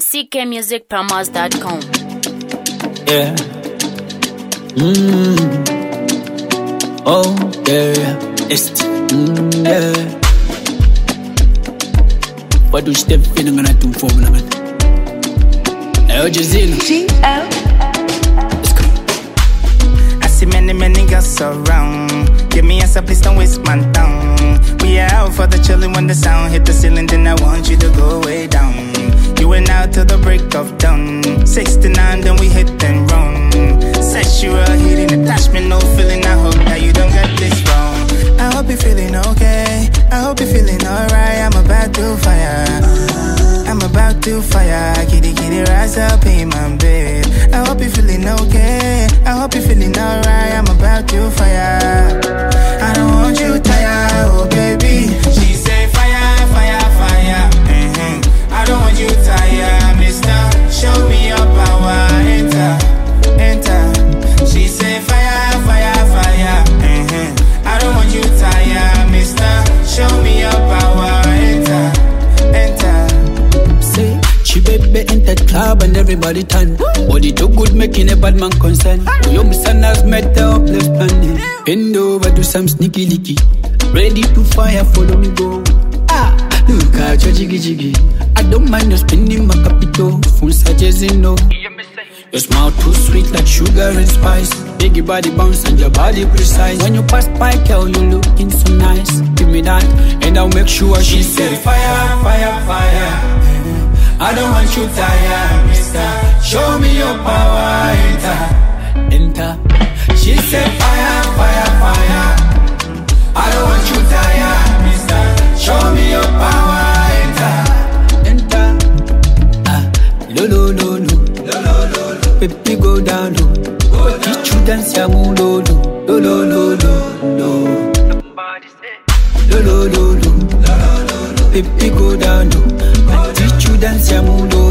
ckmusicpromos.com. Yeah. Oh, yeah. Yeah. What do you step in and do for me? Let's go. I see many girls around. Give me a please don't waste my time. We are out for the chillin' when the sound hit the ceiling. Then I want you to go way down. You went out till the break of dawn. 69, then we hit and run. Sexual heating, attachment, no feeling. I hope that you don't get this wrong. I hope you're feeling okay. I hope you're feeling alright. I'm about to fire. I'm about to fire. Kitty, rise up in my bed. I hope you're feeling okay. I hope you're feeling alright. I'm about to fire. I don't want you tired, oh baby. She say fire, fire, fire. I don't want you tired, mister. Show me your power. Enter. She say fire, fire, fire. I don't want you tired, mister. Show me your power. Enter. Say, she baby enter club and everybody turn. Body too good, making a bad man concern. Your misanders met the uplift planning. Bend over, do some sneaky leaky. Ready to fire, follow me go. Look at your jiggy. I don't mind you spending my capital. Full suggesting no. Your smile too sweet like sugar and spice. Biggie body bounce and your body precise. When you pass by, girl, you looking so nice. Give me that, and I'll make sure she say fire, fire, fire. I don't want you tired, mister. Show me your power, enter. She said fire, fire, fire. I don't want you tired, mister. Show me your power, enter. Lo. Baby go down low. Teach you dance ya mo lo. Lo. Baby go down low. Teach you dance ya mo lo.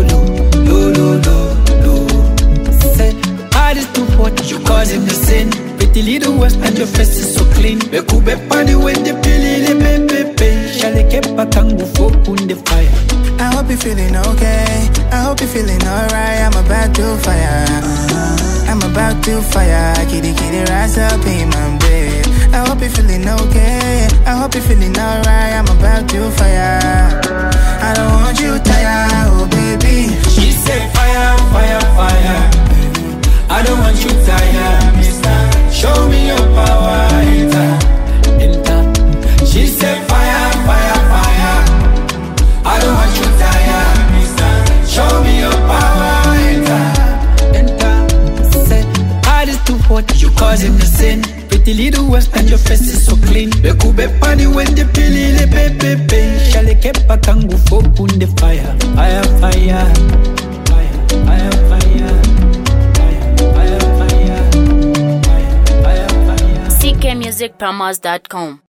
Say, heart is too hot, you causing the sin. Pretty little west and your face is so clean. We could be party when the pili baby. Shall I keep a kangu for on the fire? I hope you're feeling okay. I hope you're feeling alright. I'm about to fire. I'm about to fire. Kitty, rise up in my bed. I hope you're feeling okay. I hope you're feeling alright. I'm about to fire. I don't want you tired, oh baby. She said fire, fire, fire. I don't want you tired, mister. Show me your power, enter. She said fire, fire, fire. I don't want you tired, mister. Show me your power, enter. Say, heart is too hot, you causing the sin. Pretty little west and your face is so clean. We could be party when the pili baby. Shall I keep a kangu for on the fire? Fire, fire. ckmusicpromos.com.